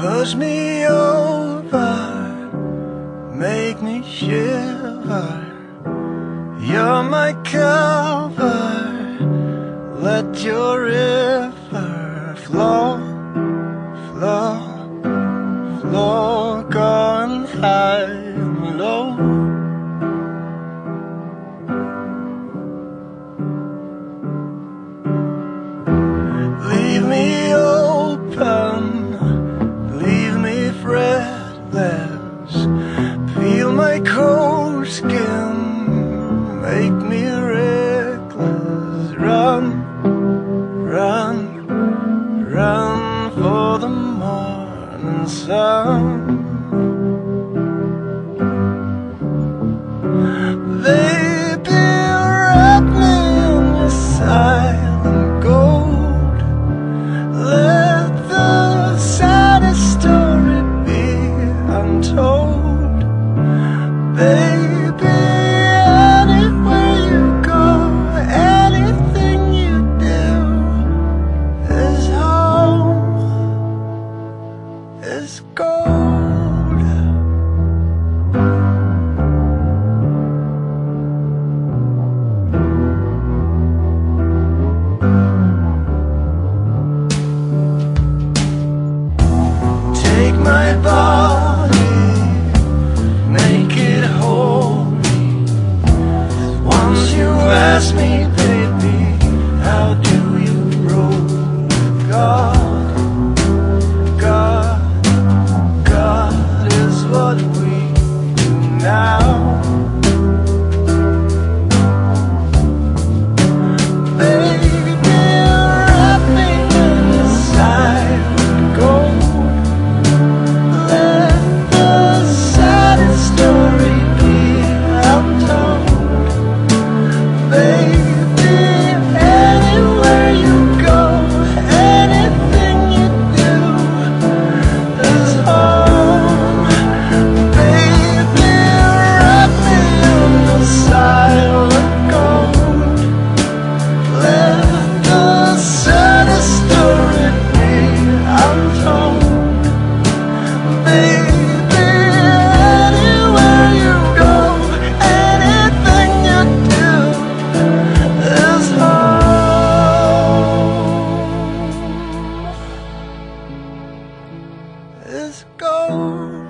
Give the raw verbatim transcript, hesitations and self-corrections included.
Push me over, make me shiver. You're my cover, let your river flow, flow, flow, going high and low. Leave me open, leave me fretless. Peel my cold skin, make me reckless. Run, run, run for the morning sun. Baby, wrap me in your silent gold. Let the saddest story be untold. Baby, anywhere you go, anything you do is home, is gold. Take my body, make it holy. Once you ask me, baby, how do you roll? God, God, God is what we do now. Baby, wrap me in your silent gold. Let the saddest story be untold. Baby, anywhere you go, anything you do is home. Baby, wrap me in your silent gold. Let the saddest story be untold. Baby, anywhere you go, anything you do is home, is gold.